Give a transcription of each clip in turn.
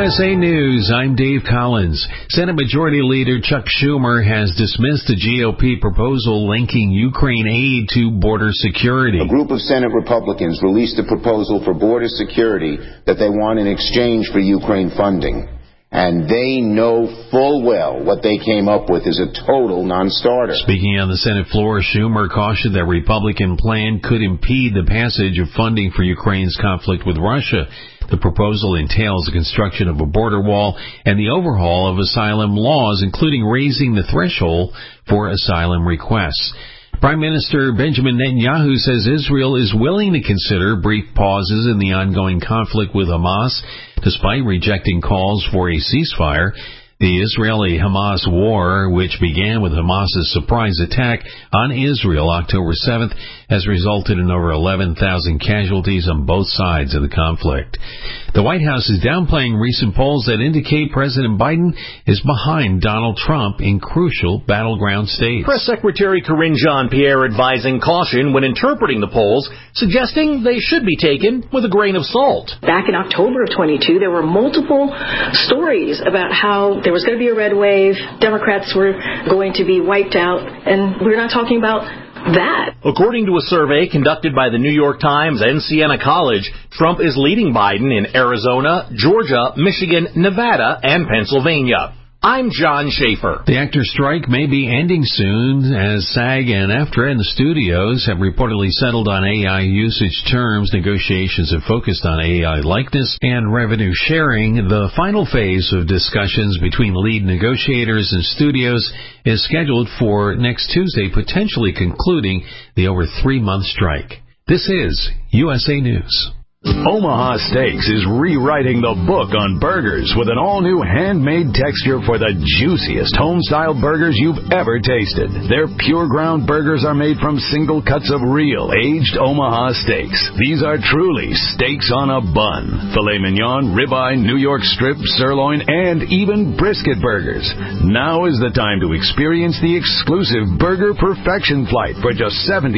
USA News, I'm Dave Collins. Senate Majority Leader Chuck Schumer has dismissed the GOP proposal linking Ukraine aid to border security. A group of Senate Republicans released a proposal for border security that they want in exchange for Ukraine funding. And they know full well what they came up with is a total non-starter. Speaking on the Senate floor, Schumer cautioned that Republican plan could impede the passage of funding for Ukraine's conflict with Russia. The proposal entails the construction of a border wall and the overhaul of asylum laws, including raising the threshold for asylum requests. Prime Minister Benjamin Netanyahu says Israel is willing to consider brief pauses in the ongoing conflict with Hamas, despite rejecting calls for a ceasefire. The Israeli-Hamas war, which began with Hamas's surprise attack on Israel October 7th, has resulted in over 11,000 casualties on both sides of the conflict. The White House is downplaying recent polls that indicate President Biden is behind Donald Trump in crucial battleground states. Press Secretary Karine Jean-Pierre advising caution when interpreting the polls, suggesting they should be taken with a grain of salt. Back in October of 22, there were multiple stories about how there was going to be a red wave, Democrats were going to be wiped out, and we're not talking about that. According to a survey conducted by the New York Times and Siena College, Trump is leading Biden in Arizona, Georgia, Michigan, Nevada, and Pennsylvania. I'm John Schaefer. The actor strike may be ending soon as SAG and AFTRA and the studios have reportedly settled on AI usage terms. Negotiations have focused on AI likeness and revenue sharing. The final phase of discussions between lead negotiators and studios is scheduled for next Tuesday, potentially concluding the over 3-month strike. This is USA News. Omaha Steaks is rewriting the book on burgers with an all-new handmade texture for the juiciest home-style burgers you've ever tasted. Their pure ground burgers are made from single cuts of real, aged Omaha steaks. These are truly steaks on a bun. Filet mignon, ribeye, New York strip, sirloin, and even brisket burgers. Now is the time to experience the exclusive Burger Perfection Flight for just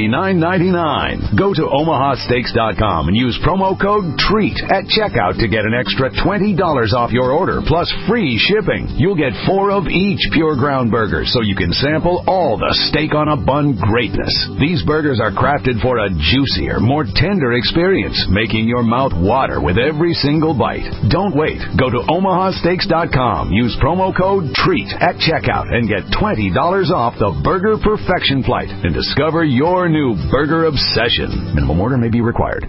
$79.99. Go to omahasteaks.com and use promo code TREAT at checkout to get an extra $20 off your order plus free shipping. You'll get 4 of each pure ground burger so you can sample all the steak on a bun greatness. These burgers are crafted for a juicier, more tender experience, making your mouth water with every single bite. Don't wait. Go to omahasteaks.com. Use promo code TREAT at checkout and get $20 off the Burger Perfection Flight and discover your new burger obsession. Minimum order may be required.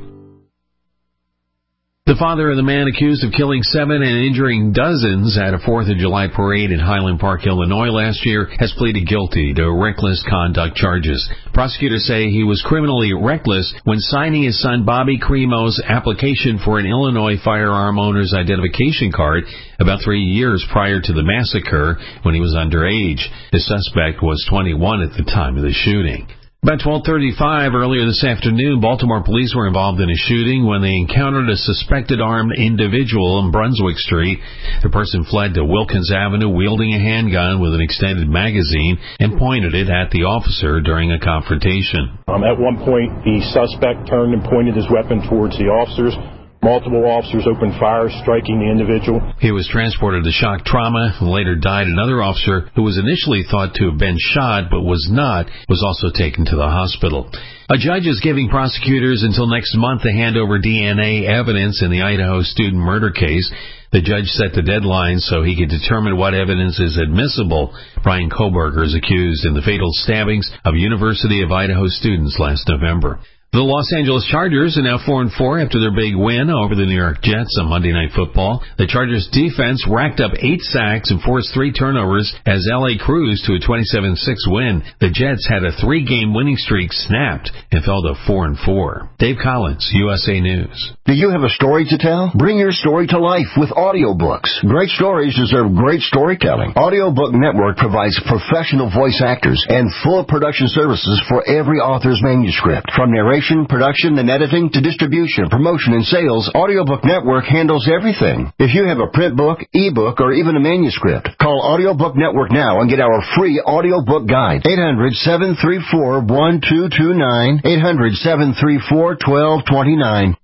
The father of the man accused of killing 7 and injuring dozens at a 4th of July parade in Highland Park, Illinois last year has pleaded guilty to reckless conduct charges. Prosecutors say he was criminally reckless when signing his son Bobby Cremo's application for an Illinois firearm owner's identification card about 3 years prior to the massacre when he was underage. The suspect was 21 at the time of the shooting. About 12:35 earlier this afternoon, Baltimore police were involved in a shooting when they encountered a suspected armed individual on Brunswick Street. The person fled to Wilkins Avenue wielding a handgun with an extended magazine and pointed it at the officer during a confrontation. At one point, the suspect turned and pointed his weapon towards the officers. Multiple officers opened fire, striking the individual. He was transported to shock trauma and later died. Another officer, who was initially thought to have been shot but was not, was also taken to the hospital. A judge is giving prosecutors until next month to hand over DNA evidence in the Idaho student murder case. The judge set the deadline so he could determine what evidence is admissible. Brian Koberger is accused in the fatal stabbings of University of Idaho students last November. The Los Angeles Chargers are now 4-4 after their big win over the New York Jets on Monday Night Football. The Chargers defense racked up 8 sacks and forced 3 turnovers as L.A. cruised to a 27-6 win. The Jets had a 3-game winning streak snapped and fell to 4-4. Dave Collins, USA News. Do you have a story to tell? Bring your story to life with audiobooks. Great stories deserve great storytelling. Audiobook Network provides professional voice actors and full production services for every author's manuscript. From narration, production, and editing to distribution, promotion, and sales, Audiobook Network handles everything. If you have a print book, ebook, or even a manuscript, call Audiobook Network now and get our free audiobook guide. 800-734-1229, 800-734-1229.